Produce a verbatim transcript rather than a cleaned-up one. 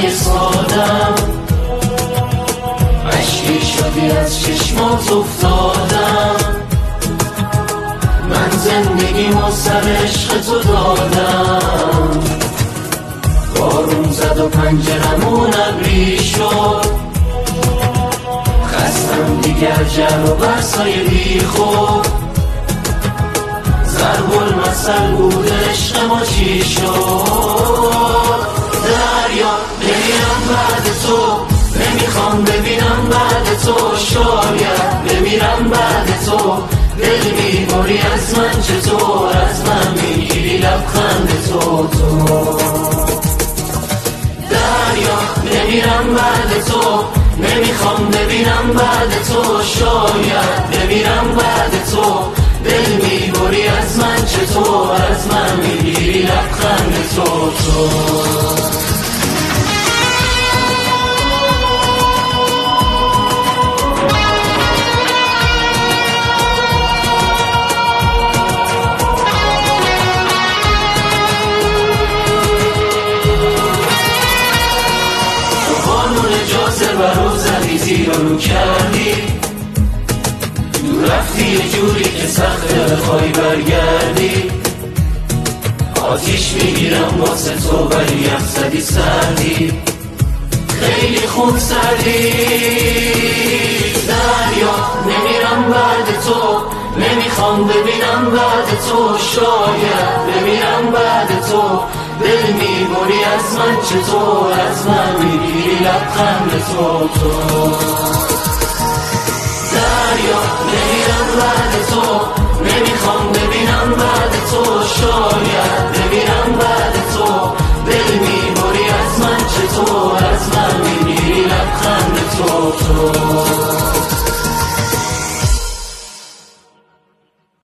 زندگی سادم، عشقی شدی از چشمات افتادم. من زندگیمو سر عشق تو دادم، بارون زد و پنجرمون ابری شد. خستم دیگر جر و برسای بی خود، ضرب المثل بود عشق ما چی شد. دریا نمیرم بعد تو، نمیخوام ببینم بعد تو، شاید بمیرم بعد تو. دل میبری از من چطور، از من میگیری لبخند تو تو. دریا نمیرم بعد تو، نمیخوام ببینم بعد تو، شاید بمیرم بعد تو. دل میبری از من چطور، از من میگیری لبخند تو تو. برو زدی زیر رو کردی، دور رفتی یه جوری که سخته بخوای برگردی. آتیش میگیرم واسه تو ولی یخ زدی سردی، خیلی خون سردی. دریا نمیرم بعد تو، نمیخوام ببینم بعد تو، شاید بمیرم بعد تو. دل میبری از من چطور، از من میگیری لبخند تو تو. دریا نمیرم بعد تو، نمیخوام ببینم بعد تو، شاید بمیرم بعد تو. دل میبری از من چطور، از من میگیری لبخند تو تو.